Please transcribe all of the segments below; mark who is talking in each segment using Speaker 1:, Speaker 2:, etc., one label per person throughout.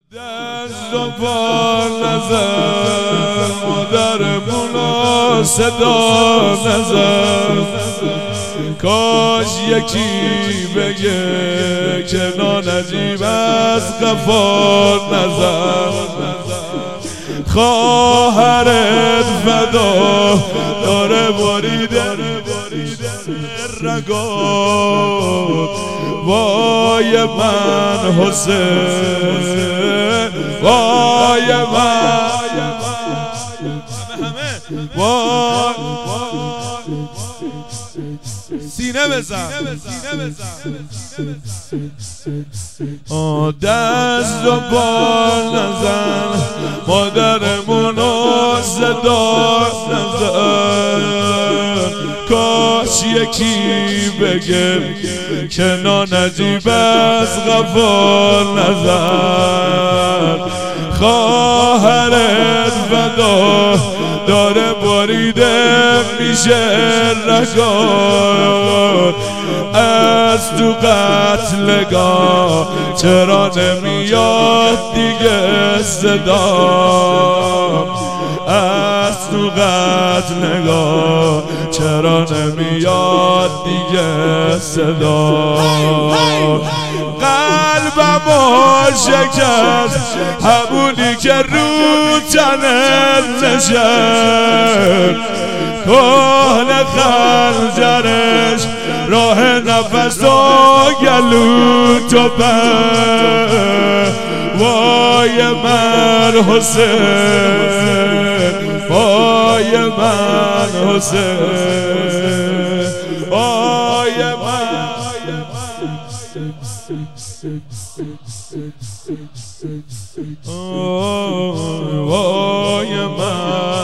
Speaker 1: دست و پا نزن مادرمونو صدا نزن، کاش یکی بگه که نجیب از قفا نزن. خواهرت فدا داره بریده رگات، وای من حسین، وای من وای سینه بزن دست و پا نزن مادرمونو صدا نزن، کاش یکی بگه که نجیب از قفا نزن. خواهرت فدا داره بریده میشه رگات، از تو قتلگاه چرا نمیاد دیگه صدا، از تو قتلگاه چرا نمیاد دیگه صدا. قلبمو شکست همونی که رو تنت نشست، کهنه خنجرش راه نفس و گلو تو بر. وای من حسین، وای من حسین، وای من وای من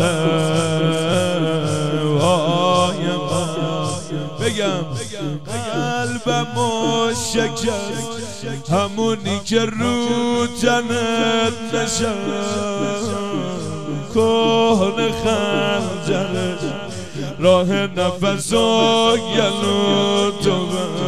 Speaker 1: حسین، وای من بگم قلبمو شکست همونی که رو تنت نشست، کهنه خنجرش راه نفس و گلو تو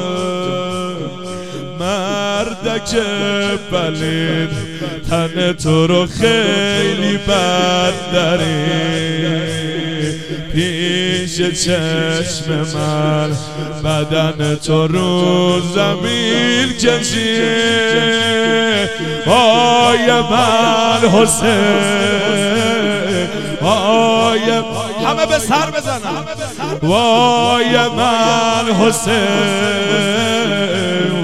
Speaker 1: مردک پلید تن تو رو خیلی بد داری، پیش چشم من بدن تو رو زمین کشی. وای من حسین، وای همه به سر بزنن، وای من حسین،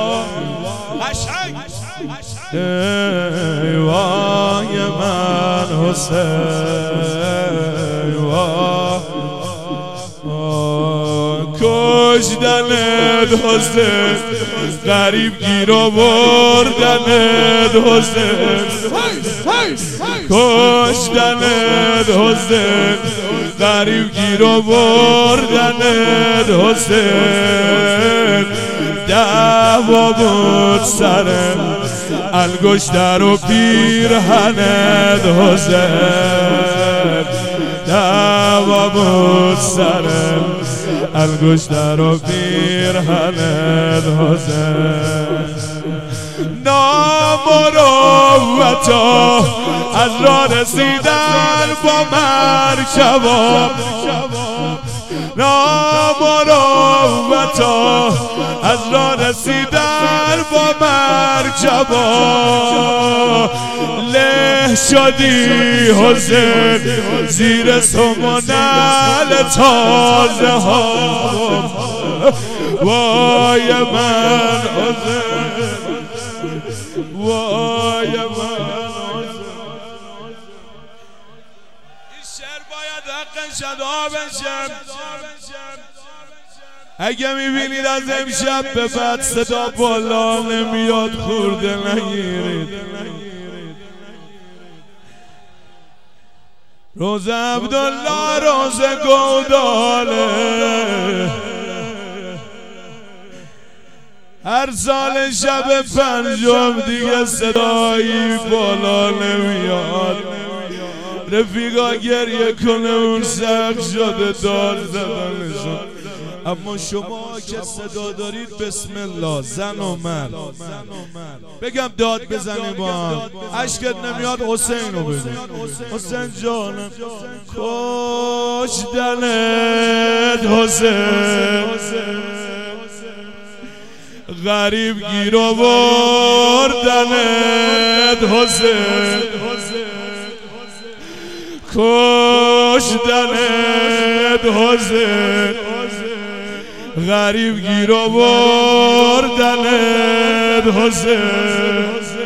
Speaker 1: وای من حسین، کشتنت حسین، غریب گیر آوردنت حسین، کشتنت حسین، غریب گیر آوردنت حسین. دعوا بود سرم انگشتر و پیرهنت حسین، دعوا بود سرم انگشتر و پیرهنت حسین. نامروتا از راه رسیدن با مرکبا، نامروتا از راه رسیدن با مرکبا، له شدی حسین زیر سمنل تازه ها. وای من حسین، وای من حسین. این شعر باید حق شدا بشه. اگه میبینید از امشب به بعد صدا بالا نمیاد خورده نگیرید. روز عبدالله روز گوداله، هر سال شب پنجم دیگه صدایی بالا نمیاد. رفیقا گریه کنه اون سخت شده داد زدنشون، اما شما که صدا دارید بسم الله زن و مرد بگم داد بزنیم با هم عشقت نمیاد حسین رو بگو حسین جانم کشتنت حسین غریب گیر آوردنت حسین کشتنت حسین غریب گیر آوردنت حسین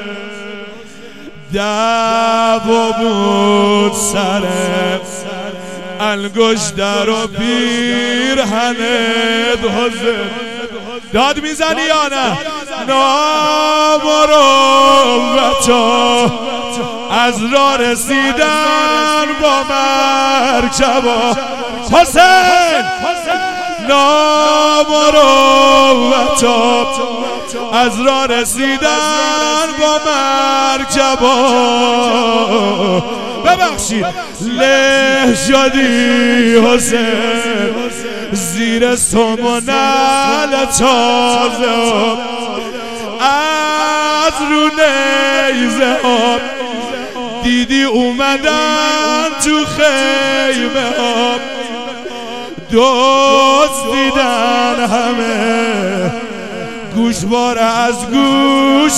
Speaker 1: دعوا بود سر انگشتر و پیرهنت حسین داد میزنی یا نه نامروتا از راه رسیدن با مرکبا حسین نامروتا از راه رسیدن با مرکبا ببخشید له شدی حسین زیر سمنل تازه از رو نیزه ها دیدی اومدن تو خیمه ها دوست دیدن همه گوشوار از گوش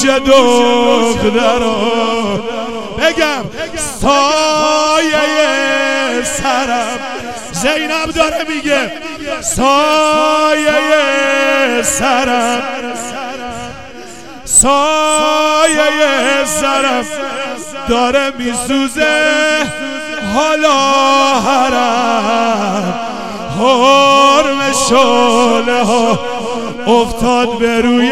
Speaker 1: دختران بگم سایه سرم زینب داره میگه سایه سرم سایه سرم داره میسوزه حالا حرم حرم شعله ها افتاد به روی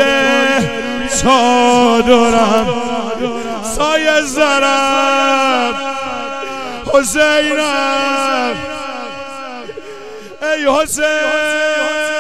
Speaker 1: چادرم سایه سرم حسینم ای حسین